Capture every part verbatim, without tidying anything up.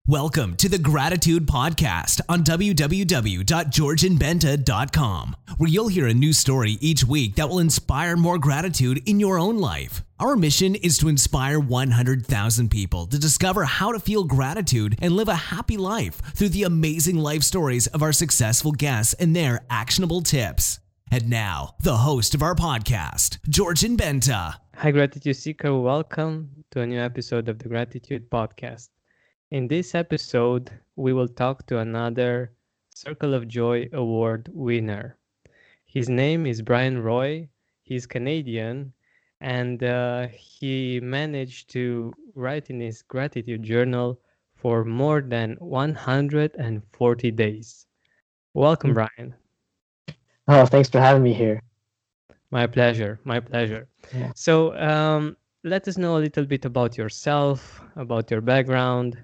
Welcome to the Gratitude Podcast on w w w dot georgian benta dot com, where you'll hear a new story each week that will inspire more gratitude in your own life. Our mission is to inspire one hundred thousand people to discover how to feel gratitude and live a happy life through the amazing life stories of our successful guests and their actionable tips. And now, the host of our podcast, Georgian Benta. Hi, Gratitude Seeker. Welcome to a new episode of the Gratitude Podcast. In this episode, we will talk to another Circle of Joy Award winner. His name is Brian Roy. He's Canadian, and uh, he managed to write in his gratitude journal for more than one hundred forty days. Welcome, Brian. Oh, thanks for having me here. My pleasure. My pleasure. Yeah. So, um, let us know a little bit about yourself, about your background.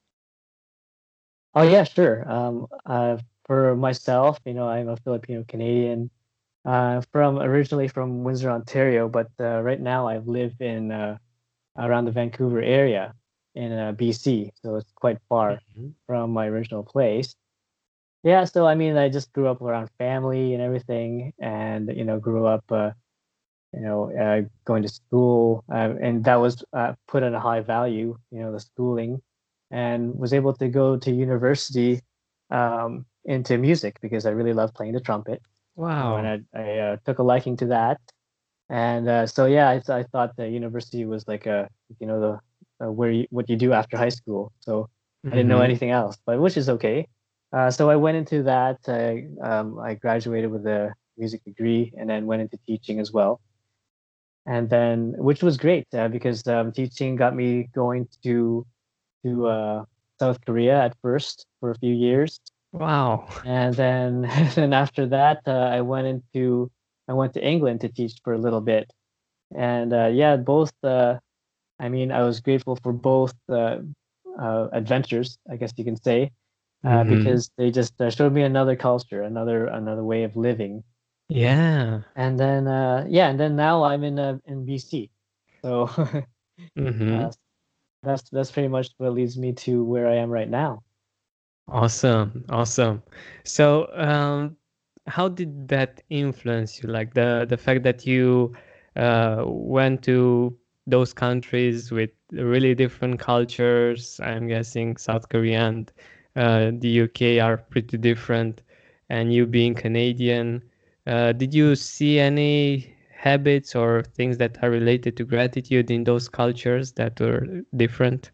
Oh, yeah, sure. Um, uh, for myself, you know, I'm a Filipino Canadian, uh, from originally from Windsor, Ontario, but uh, right now I live in uh, around the Vancouver area in uh, B C, so it's quite far Mm-hmm. from my original place. Yeah, so I mean, I just grew up around family and everything, and you know, grew up, uh, you know, uh, going to school, uh, and that was uh, put at a high value, you know, the schooling, and was able to go to university um, into music because I really love playing the trumpet. Oh, and Wow. I, I uh, took a liking to that, and uh, so yeah, I, I thought the university was like a, you know, the uh, where you, what you do after high school. So I didn't know Mm-hmm. anything else, but which is okay. Uh, so I went into that. I um, I graduated with a music degree, and then went into teaching as well. And then, which was great uh, because um, teaching got me going to to uh, South Korea at first for a few years, Wow. and then then after that, uh, I went into I went to England to teach for a little bit. And uh, yeah, both. Uh, I mean, I was grateful for both uh, uh, adventures, I guess you can say, uh, Mm-hmm. because they just uh, showed me another culture, another another way of living. Yeah. And then uh, yeah, and then now I'm in uh, in B C. So Mm-hmm. uh, that's that's pretty much what leads me to where I am right now. Awesome. Awesome. So, um, how did that influence you? Like the the fact that you uh, went to those countries with really different cultures. I'm guessing South Korea and uh, the U K are pretty different, and you being Canadian, uh, did you see any habits or things that are related to gratitude in those cultures that were different?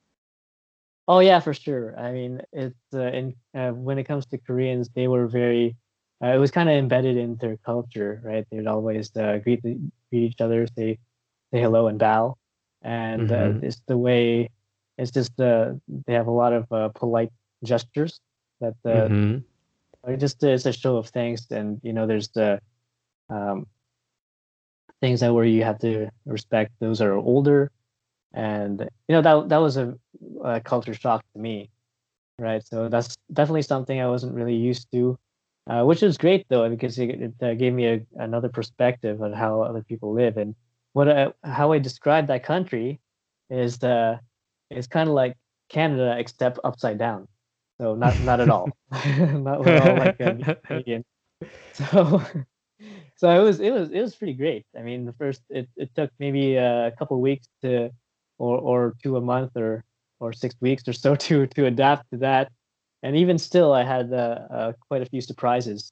Oh yeah, for sure. I mean, it's uh, in uh, when it comes to Koreans, they were very. Uh, it was kind of embedded in their culture, right? They'd always uh, greet the, greet each other, say say hello and bow, and uh, Mm-hmm. it's the way. It's just uh, they have a lot of uh, polite gestures that uh, Mm-hmm. are just it's a show of thanks, and you know, there's the um, things that where you have to respect those that are older, and you know that that was a, a culture shock to me. Right. So that's definitely something I wasn't really used to, uh, which is great though, because it, it uh, gave me a, another perspective on how other people live. And what I, how I describe that country is the it's kind of like Canada except upside down. So not not at all. Not at all like a Canadian. So so it was it was it was pretty great. I mean, the first it, it took maybe a couple weeks to or or to a month or or six weeks or so to to adapt to that. And even still, I had uh, uh, quite a few surprises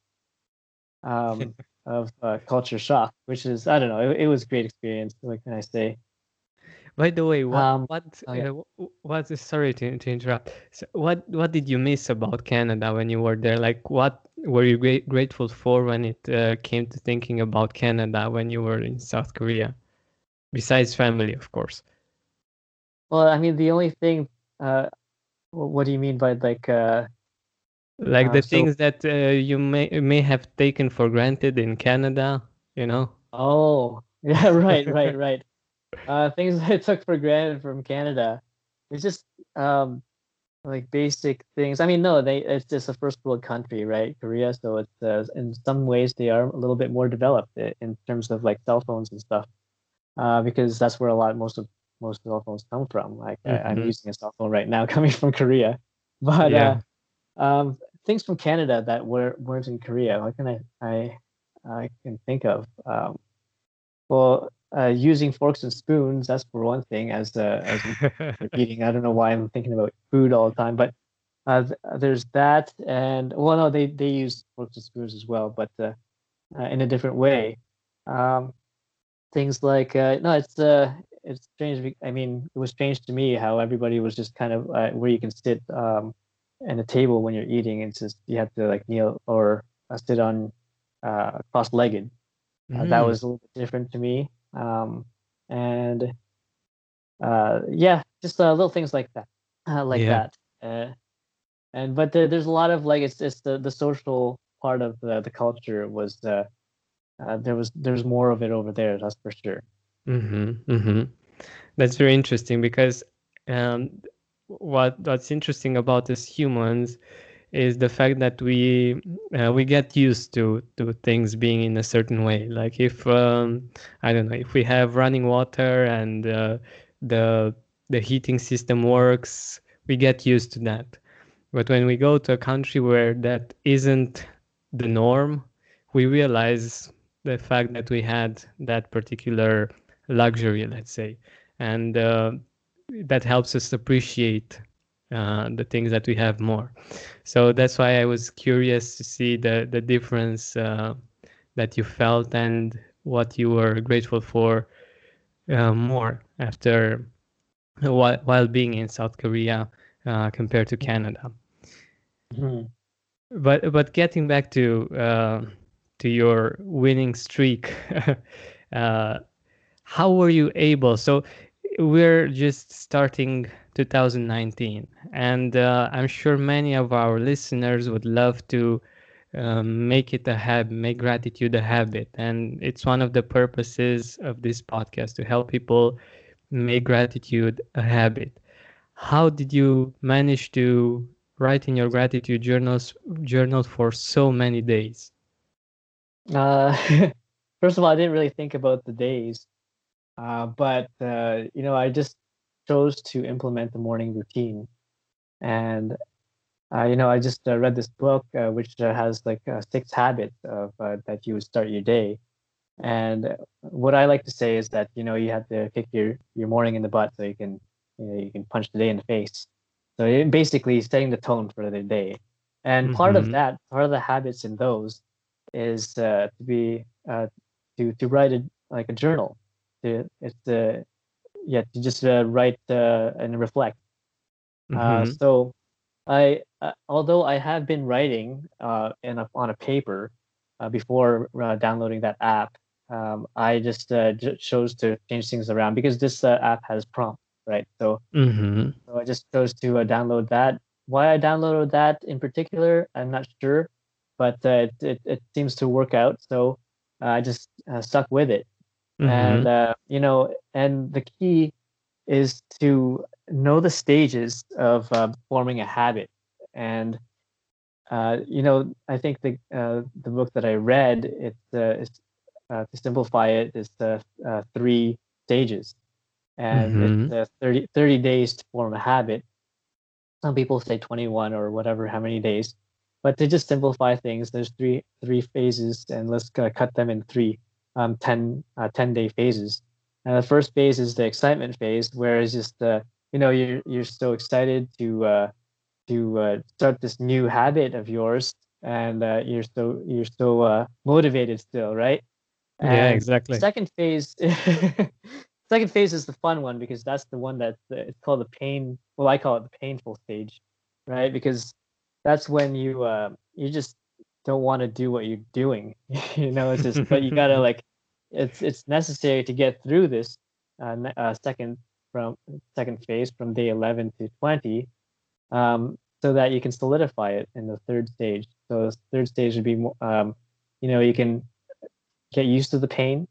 um, of uh, culture shock, which is I don't know. It, it was a great experience. What can I say? By the way, what Um, what oh yeah. uh, wh- what? Sorry to to interrupt. So what what did you miss about Canada when you were there? Like, what were you great, grateful for when it uh, came to thinking about Canada when you were in South Korea? Besides family, of course. Well, I mean, the only thing. Uh, wh- what do you mean by like? Uh, Like uh, the so things that uh, you may may have taken for granted in Canada, you know? oh yeah, right, right, right. Uh, things I took for granted from Canada. It's just um like basic things. I mean, no, they it's just a first world country, right? Korea, so it's uh, in some ways they are a little bit more developed i- in terms of like cell phones and stuff. Uh, because that's where a lot most of most cell phones come from. Like I, I'm Mm-hmm. using a cell phone right now coming from Korea, but uh, Yeah. um, things from Canada that were weren't in Korea. What can I I I can think of? Um, well, uh, using forks and spoons, that's for one thing. As uh, as you're eating, I don't know why I'm thinking about food all the time, but uh, th- there's that, and well, no, they they use forks and spoons as well, but uh, uh, in a different way. Um, things like uh, no, it's uh, it's strange. be- I mean, it was strange to me how everybody was just kind of uh, where you can sit um, at a table when you're eating. It's just you have to like kneel or uh, sit on uh, cross-legged. Uh, that Mm, was a little bit different to me. Um, and uh, yeah, just uh, little things like that, uh, like yeah. that. Uh, and but there, there's a lot of like it's it's the the social part of the the culture was uh, uh, there was there's more of it over there. That's for sure. Mm-hmm. Mm-hmm. That's very interesting because um, what what's interesting about us humans is the fact that we uh, we get used to to things being in a certain way. Like if um, I don't know, if we have running water and uh, the the heating system works, we get used to that. But when we go to a country where that isn't the norm, we realize the fact that we had that particular luxury, let's say, and uh, that helps us appreciate uh, the things that we have more. So that's why I was curious to see the the difference uh, that you felt and what you were grateful for uh, more after while, while being in South Korea uh, compared to Canada. Mhm. But but getting back to uh, to your winning streak, uh, how were you able? So we're just starting two thousand nineteen, and uh, I'm sure many of our listeners would love to um, make it a habit, make gratitude a habit, and it's one of the purposes of this podcast to help people make gratitude a habit. How did you manage to write in your gratitude journals journal for so many days? Uh, first of all, I didn't really think about the days, uh, but uh, you know, I just chose to implement the morning routine, and uh, you know, I just uh, read this book uh, which uh, has like uh, six habits of uh, that you would start your day. And uh, what I like to say is that you know you have to kick your your morning in the butt so you can you know you can punch the day in the face. So it basically setting the tone for the day. And part of Mm-hmm. that, part of the habits in those is uh, to be uh, to to write a like a journal. To it's to yeah to just uh, write uh, and reflect. Uh, Mm-hmm. so I uh, although I have been writing uh, in a, on a paper uh, before uh, downloading that app, um, I just uh, j- chose to change things around because this uh, app has prompts, right? So, Mm-hmm. so I just chose to uh, download that. Why I downloaded that in particular, I'm not sure, but uh, it, it it seems to work out. So uh, I just uh, stuck with it, and Mm-hmm. uh, you know, and the key is to know the stages of uh, forming a habit. And uh, you know, I think the uh, the book that I read, it's uh, it's uh, to simplify it, is the uh, three stages, and it's Mm-hmm. uh, thirty, thirty days to form a habit. Some people say twenty-one or whatever, how many days, but to just simplify things, there's three three phases, and let's uh, cut them in three um, ten uh, ten day phases. And the first phase is the excitement phase, where it's just uh, you know you're you're so excited to uh, to uh, start this new habit of yours, and uh, you're so you're so uh, motivated still, right? Yeah, And exactly. second phase second phase is the fun one because that's the one that uh, it's called the pain, well, I call it the painful stage, right? Because that's when you uh you just don't want to do what you're doing. You know, it's just, but you gotta like it's it's necessary to get through this uh, ne- uh second from second phase from day eleven to twenty, um, so that you can solidify it in the third stage. So the third stage would be more, um, you know, you can get used to the pain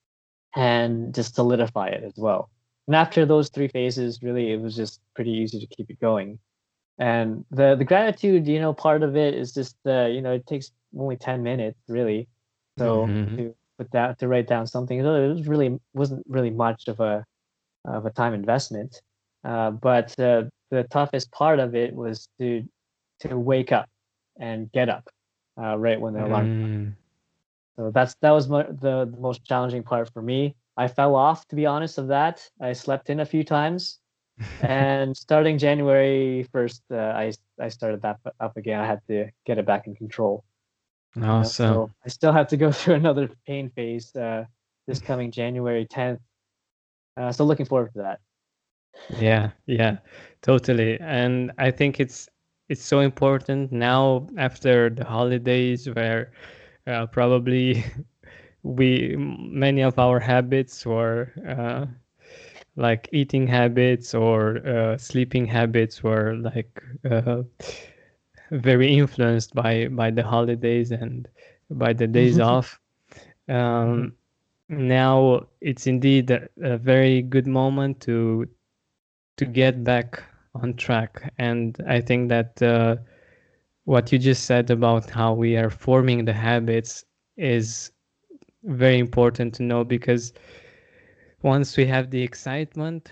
and just solidify it as well. And after those three phases, really, it was just pretty easy to keep it going. And the the gratitude, you know, part of it is just uh, you know, it takes only ten minutes really. So Mm-hmm. to put that to write down something, so it was really wasn't really much of a of a time investment. Uh, but uh, the toughest part of it was to to wake up and get up uh, right when the alarm. Mm. So that's that was my, the, the most challenging part for me. I fell off, to be honest, of that. I slept in a few times, and starting January first, uh, I I started that up again. I had to get it back in control. You know, so Awesome. I still have to go through another pain phase uh, this coming January tenth. Uh, so looking forward to that. Yeah, yeah, totally. And I think it's it's so important now after the holidays where uh, probably we many of our habits were uh, like eating habits or uh, sleeping habits were like uh, very influenced by by the holidays and by the days off. Mhm. Um, Now it's indeed a, a very good moment to to get back on track, and I think that uh, what you just said about how we are forming the habits is very important to know, because once we have the excitement,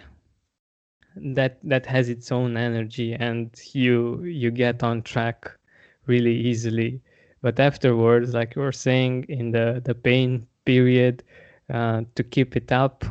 that that has its own energy, and you you get on track really easily. But afterwards, like you were saying, in the the pain period, uh, to keep it up,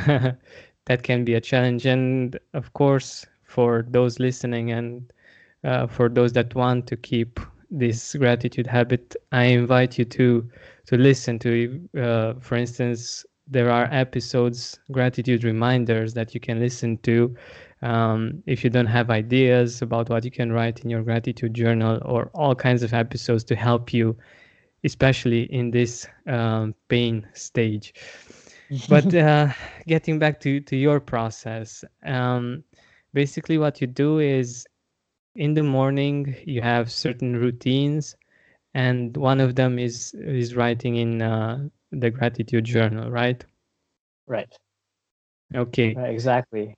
that can be a challenge. And of course, for those listening and uh, for those that want to keep this gratitude habit, I invite you to to listen to, uh, for instance, there are episodes, gratitude reminders, that you can listen to um, if you don't have ideas about what you can write in your gratitude journal, or all kinds of episodes to help you, especially in this um, pain stage. But uh, getting back to, to your process, um, basically what you do is in the morning you have certain routines, and one of them is is writing in uh, the gratitude journal, right? Right, Okay. right, exactly.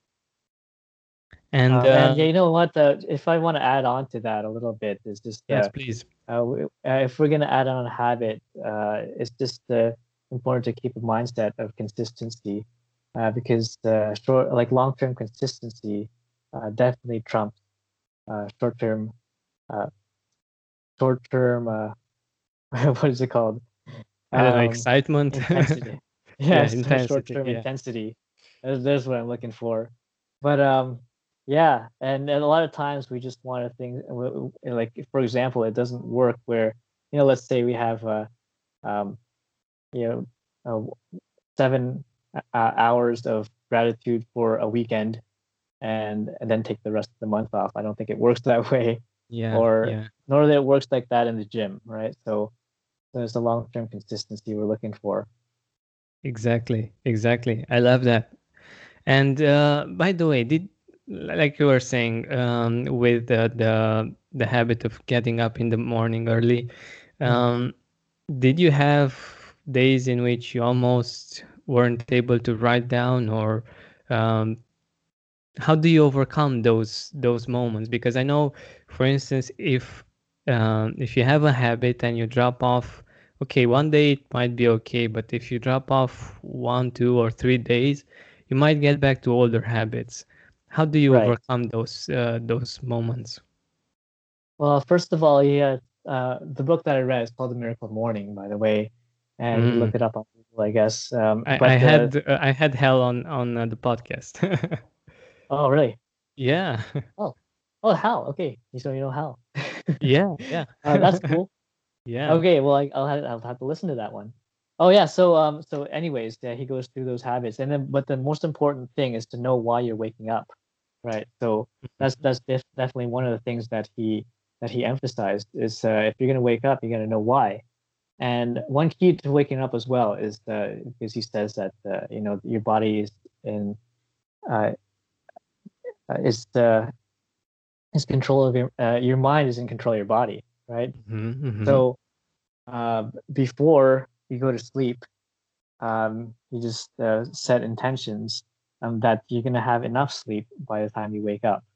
And Um, and yeah, uh, you know what? Uh, if I want to add on to that a little bit, is just yes, uh, please. uh, w- uh, if we're going to add on a habit, uh, it's just uh, important to keep a mindset of consistency, uh, because uh, short, like long-term consistency, uh, definitely trumps uh, short-term, uh, short-term. Uh, what is it called? I don't know, Um, excitement. intensity. Yeah, Yes, intensity. short-term Yeah. intensity. That's, that's what I'm looking for. But um, yeah, and, and a lot of times we just want to think w- w- like, for example, it doesn't work where, you know, let's say we have uh, um, you know, uh, seven uh, hours of gratitude for a weekend, and and then take the rest of the month off. I don't think it works that way, Yeah, or yeah. nor that it works like that in the gym, right? So there's the long-term consistency we're looking for. Exactly, exactly. I love that. And uh, by the way, did, like you were saying, um, with the, the the habit of getting up in the morning early, Mhm. um, did you have days in which you almost weren't able to write down, or um, how do you overcome those those moments? Because I know, for instance, if um, if you have a habit and you drop off, okay, one day it might be okay, but if you drop off one, two, or three days, you might get back to older habits. How do you Right. overcome those uh, those moments? Well, first of all, yeah, uh, the book that I read is called The Miracle Morning, by the way, and you can Mm. look it up on Google, I guess. Um, I, I but uh, had uh, I had hell on on uh, the podcast. oh, really? Yeah, Oh, oh, Hal. Okay, so you know Hal. yeah, yeah, Uh, that's cool. yeah. Okay, well, I, I'll have, I'll have to listen to that one. Oh yeah, so um, so anyways, yeah, he goes through those habits, and then but the most important thing is to know why you're waking up, right? So that's that's def- definitely one of the things that he that he emphasized is uh, if you're gonna wake up, you're gonna know why. And one key to waking up as well is uh, because he says that uh, you know your body is in uh, uh, is uh, is control of your uh, your mind is in control of your body, right? Hmm, hmm. So uh, before you go to sleep, um, you just uh, set intentions um, that you're gonna have enough sleep by the time you wake up.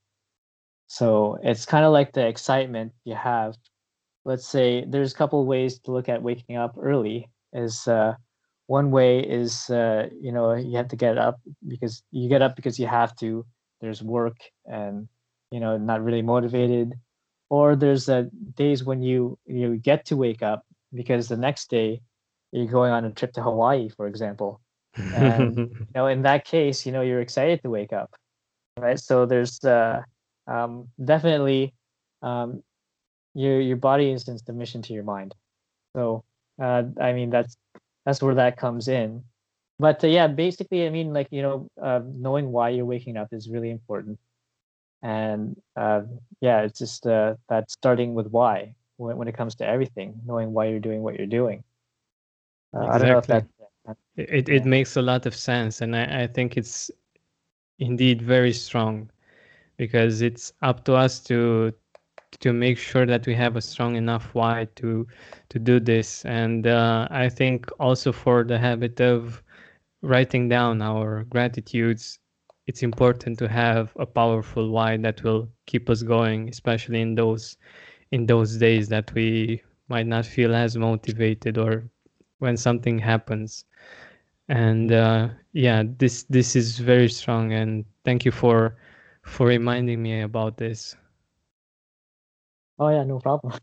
So it's kind of like the excitement you have. Let's say there's a couple of ways to look at waking up early. Is uh, one way is, uh, you know, you have to get up because you get up because you have to. There's work and, you know, not really motivated. Or there's uh, days when you you get to wake up because the next day you're going on a trip to Hawaii, for example. And, you know, in that case, you know, you're excited to wake up, right? So there's uh, um, definitely um, your your body is in submission to your mind. So uh, I mean that's that's where that comes in. But uh, yeah, basically, I mean, like, you know, uh, knowing why you're waking up is really important. And uh, yeah, it's just uh, that starting with why when, when it comes to everything, knowing why you're doing what you're doing. Uh, I don't know if Exactly. that, uh, It it yeah. makes a lot of sense, and I, I think it's indeed very strong because it's up to us to to make sure that we have a strong enough why to to do this. And uh, I think also for the habit of writing down our gratitudes, it's important to have a powerful why that will keep us going, especially in those in those days that we might not feel as motivated or when something happens. And uh, yeah, this this is very strong, and thank you for for reminding me about this. Oh yeah, no problem.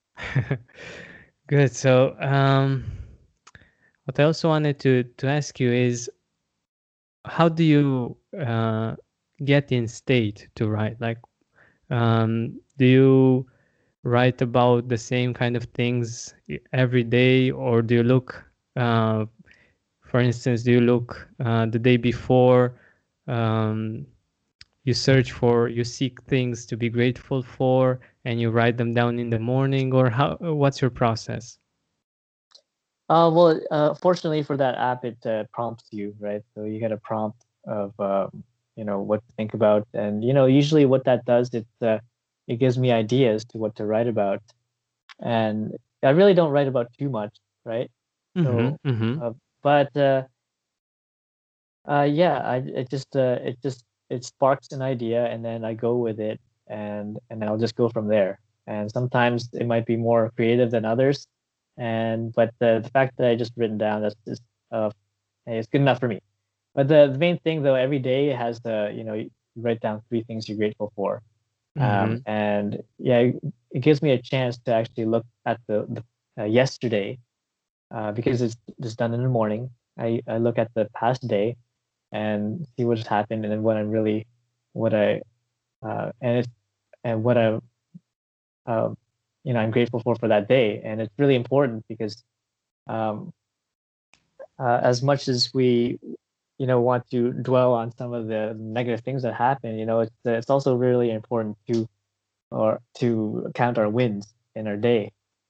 Good. So um what I also wanted to to ask you is, how do you uh, get in state to write? Like, um, do you write about the same kind of things e- every day, or do you look, uh, for instance, do you look uh, the day before? Um, you search for, you seek things to be grateful for, and you write them down in the morning, or how? What's your process? Uh, well, uh, fortunately for that app, it uh, prompts you, right? So you get a prompt of, um, you know, what to think about, and you know, usually what that does, it uh, it gives me ideas to what to write about, and I really don't write about too much, right? Mm-hmm. So, Mm-hmm. uh, but uh, uh, yeah, I it just uh, it just it sparks an idea, and then I go with it, and and I'll just go from there. And sometimes it might be more creative than others, and but the the fact that I just written down, that's just uh, hey, it's good enough for me. But the, the main thing though, every day has the, you know, you write down three things you're grateful for, um, Mm-hmm. and yeah, it, it gives me a chance to actually look at the, the uh, yesterday, uh, because it's just done in the morning. I, I look at the past day and see what's happened, and then what I'm really, what I, uh, and it's, and what I, uh, you know, I'm grateful for for that day. And it's really important because, um, uh, as much as we, you know, want to dwell on some of the negative things that happen, you know, it's uh, it's also really important to, or to count our wins in our day.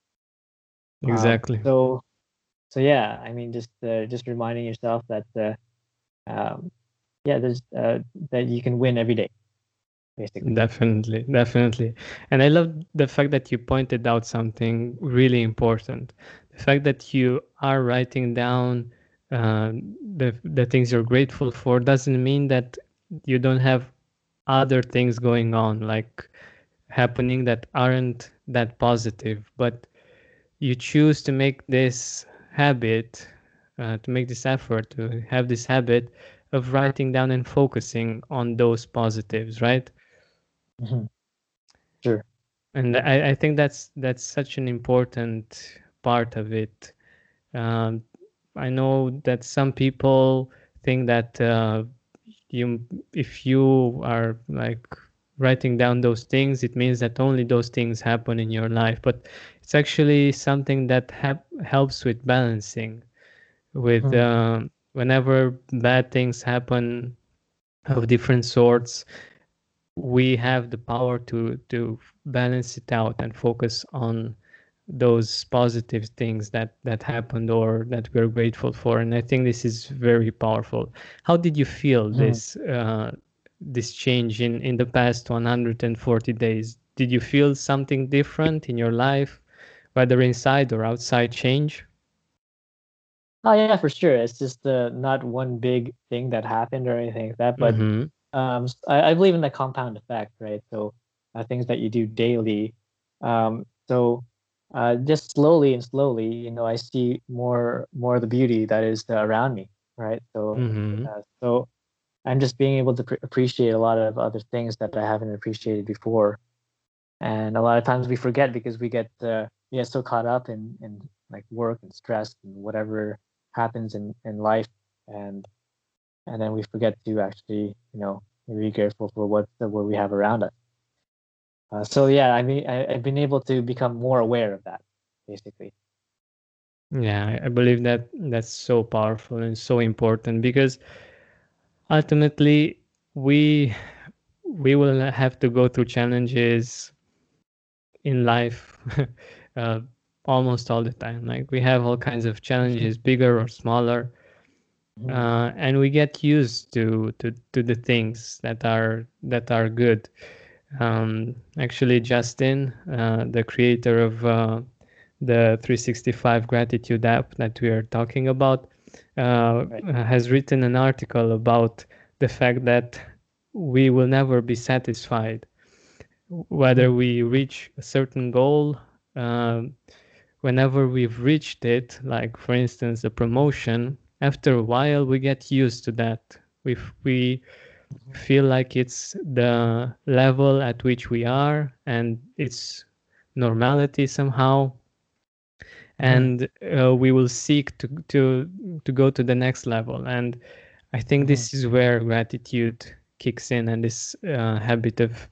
Um, Exactly. so so yeah, I mean, just uh, just reminding yourself that, uh, um, yeah, there's uh, that you can win every day, basically. Definitely, definitely. And I love the fact that you pointed out something really important. The fact that you are writing down uh, the the things you're grateful for doesn't mean that you don't have other things going on, like happening that aren't that positive, but you choose to make this habit, uh, to make this effort, to have this habit of writing down and focusing on those positives, right? Mhm. Sure. And I, I think that's that's such an important part of it. Um, I know that some people think that uh, you, if you are like writing down those things, it means that only those things happen in your life. But it's actually something that hap- helps with balancing. With Mhm. um, whenever bad things happen of different sorts, we have the power to to balance it out and focus on those positive things that that happened or that we're grateful for. And I think this is very powerful. How did you feel Mhm. this uh, this change in in the past one hundred forty days? Did you feel something different in your life, whether inside or outside change? Oh yeah, for sure. It's just uh, not one big thing that happened or anything like that, but Mm-hmm. um, s- I, I believe in the compound effect, right? So uh, things that you do daily. Um, so uh, just slowly and slowly, you know, I see more more of the beauty that is uh, around me, right? So, Mm-hmm. uh, so I'm just being able to pre- appreciate a lot of other things that I haven't appreciated before, and a lot of times we forget because we get uh, we get so caught up in in like work and stress and whatever happens in in life, and and then we forget to actually, you know, be grateful for what what we have around us. Uh, so yeah, I mean, I, I've been able to become more aware of that, basically. Yeah, I I believe that that's so powerful and so important because ultimately we we will have to go through challenges in life uh, almost all the time. Like we have all kinds of challenges, bigger or smaller, Mhm. uh, and we get used to, to to the things that are that are good. Um, actually, Justin, uh, the creator of uh, the three sixty-five Gratitude app that we are talking about, uh, Right. has written an article about the fact that we will never be satisfied whether Mm. we reach a certain goal. um, Whenever we've reached it, like for instance a promotion, after a while we get used to that. We we Mhm. feel like it's the level at which we are and it's normality somehow, Mhm. and uh, we will seek to to to go to the next level. And I think Mhm. this is where gratitude kicks in, and this uh, habit of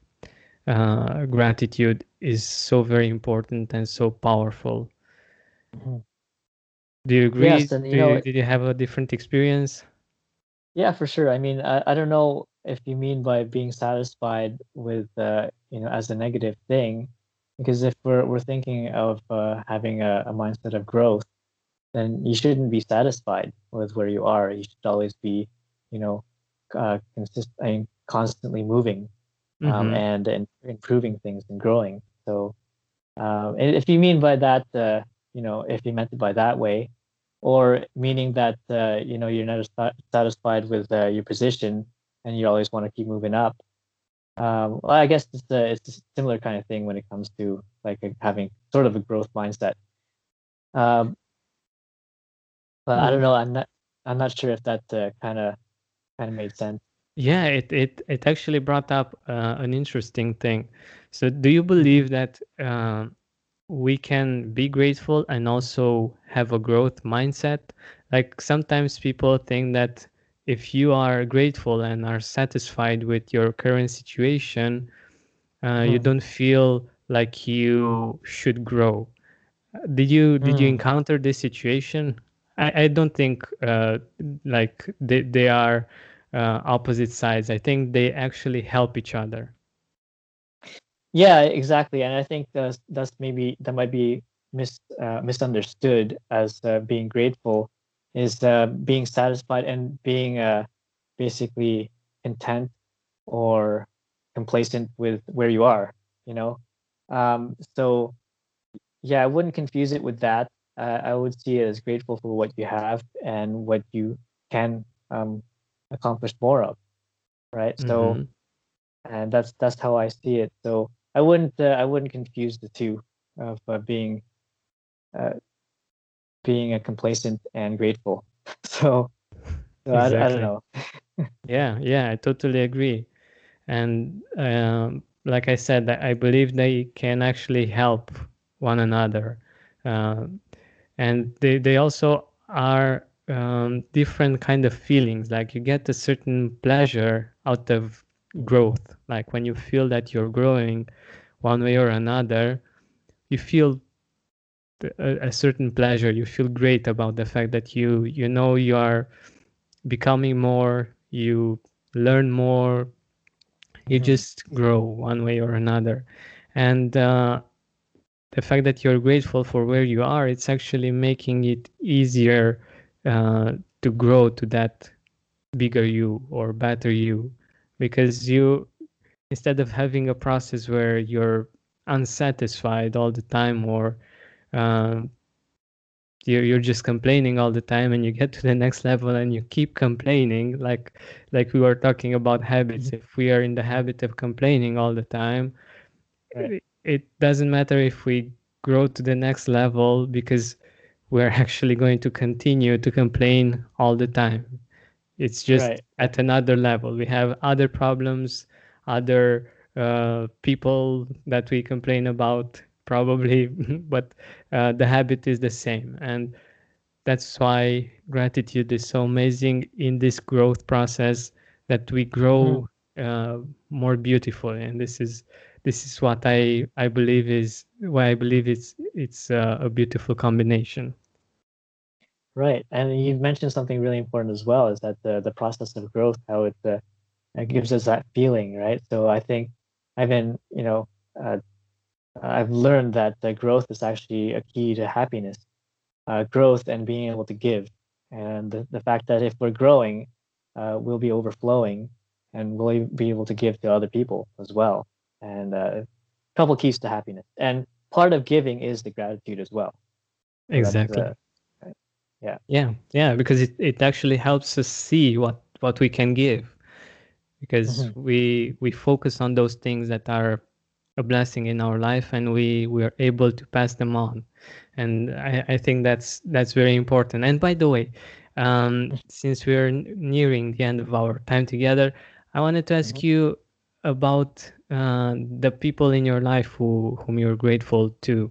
uh, gratitude is so very important and so powerful. Mhm. Do you agree? Yes, and you Do know, you, did you have a different experience? yeah, for sure. I mean, I, I don't know if you mean by being satisfied with, uh, you know, as a negative thing, because if we're we're thinking of uh, having a, a mindset of growth, then you shouldn't be satisfied with where you are. You should always be, you know, uh, consist I mean, constantly moving, um, Mm-hmm. and and improving things and growing. So, um, and if you mean by that, uh, you know, if you meant it by that way, or meaning that uh, you know you're never sa- satisfied with uh, your position and you always want to keep moving up. Um, well, I guess it's a, it's a similar kind of thing when it comes to like a, having sort of a growth mindset. Um, but I don't know. I'm not. I'm not sure if that kind of kind of made sense. Yeah, it, it, it actually brought up uh, an interesting thing. So, do you Mhm. believe that uh, we can be grateful and also have a growth mindset? Like sometimes people think that if you are grateful and are satisfied with your current situation, uh, you Mhm. don't feel like you should grow. Did you did you Mm. encounter this situation? I, I don't think uh, like they, they are uh, opposite sides. I think they actually help each other. Yeah, exactly. And I think that's that's maybe that might be mis uh, misunderstood as uh, being grateful is uh, being satisfied and being uh, basically content or complacent with where you are, you know? Um, so yeah, I wouldn't confuse it with that. Uh, I would see it as grateful for what you have and what you can um, accomplish more of, right? So, Mm-hmm. and that's that's how I see it. So I wouldn't uh, I wouldn't confuse the two of uh, being uh, being a complacent and grateful. So, so I, I don't Exactly. know. Yeah, yeah, I totally agree. And um, like I said, I I believe they can actually help one another. Uh, and they, they also are um, different kind of feelings. Like you get a certain pleasure out of growth. Like when you feel that you're growing one way or another, you feel a, a certain pleasure. You feel great about the fact that you you know you are becoming more, you learn more, you Mhm. just grow one way or another. And uh, the fact that you're grateful for where you are, it's actually making it easier uh, to grow to that bigger you or better you, because you, instead of having a process where you're unsatisfied all the time, or um, you're, you're just complaining all the time, and you get to the next level and you keep complaining, like like we were talking about habits. Mhm. If we are in the habit of complaining all the time, Right. it doesn't matter if we grow to the next level because we're actually going to continue to complain all the time. It's just Right. at another level. We have other problems, other uh, people that we complain about, probably, but uh, the habit is the same. And that's why gratitude is so amazing in this growth process, that we grow uh, more beautiful. And this is this is what I I believe is why I believe it's it's uh, a beautiful combination. Right. And you mentioned something really important as well, is that the the process of growth, how it, uh, it gives us that feeling, right? So I think I've been, you know, uh, I've learned that the growth is actually a key to happiness, uh, growth and being able to give. And the, the fact that if we're growing, uh, we'll be overflowing and we'll e- be able to give to other people as well. And uh, a couple keys to happiness. And part of giving is the gratitude as well. So that's, Exactly. uh, right. Yeah. Yeah, yeah, because it, it actually helps us see what what we can give, because Hmm. we we focus on those things that are a blessing in our life, and we we are able to pass them on. And I, I think that's that's very important. And by the way, um, since we're n- nearing the end of our time together, I wanted to Hmm. ask you about uh, the people in your life who whom you're grateful to.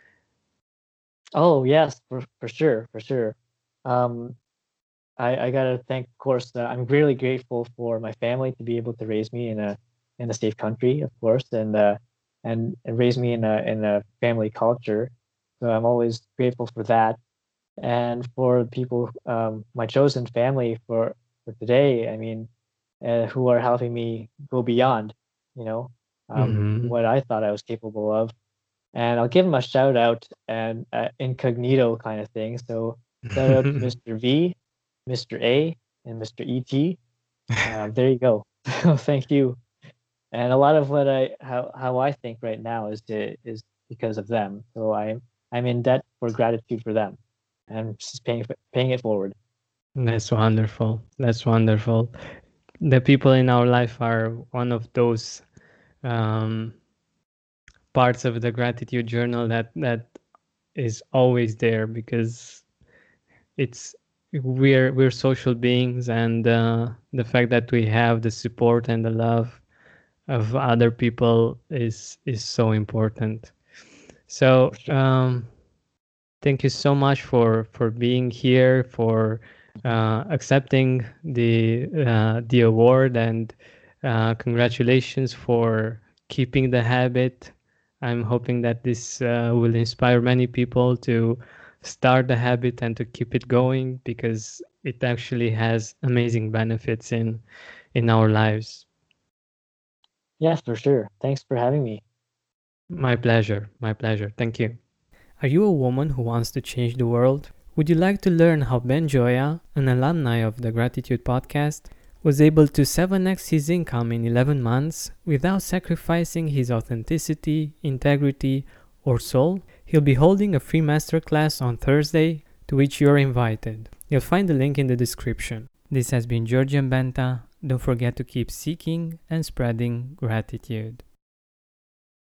Oh, yes, for, for sure, for sure. Um, I, I gotta thank, of course, uh, I'm really grateful for my family to be able to raise me in a in a safe country, of course, and uh, and and raise me in a in a family culture. So I'm always grateful for that, and for people, um, my chosen family for for today. I mean, uh, who are helping me go beyond, you know, um, Hmm. what I thought I was capable of. And I'll give him a shout out and uh, incognito kind of thing. So shout out to mister V, mister A, and mister E T. Uh, there you go. So thank you. And a lot of what I how how I think right now is to, is because of them. So I'm I'm in debt for gratitude for them, and I'm just paying paying it forward. That's wonderful. That's wonderful. The people in our life are one of those um, parts of the gratitude journal that that is always there, because it's we're we're social beings, and uh, the fact that we have the support and the love of other people is is so important. For So sure. um, thank you so much for for being here, for Mhm. uh, accepting the uh, the award, and uh, congratulations for keeping the habit. I'm hoping that this uh, will inspire many people to start the habit and to keep it going, because it actually has amazing benefits in in our lives. Yeah, for sure. Thanks for having me. My pleasure. My pleasure. Thank you. Are you a woman who wants to change the world? Would you like to learn how Ben Joya, an alumni of the Gratitude Podcast, was able to seven x his income in eleven months without sacrificing his authenticity, integrity, or soul? He'll be holding a free masterclass on Thursday, to which you're invited. You'll find the link in the description. This has been Georgian Benta. Don't forget to keep seeking and spreading gratitude.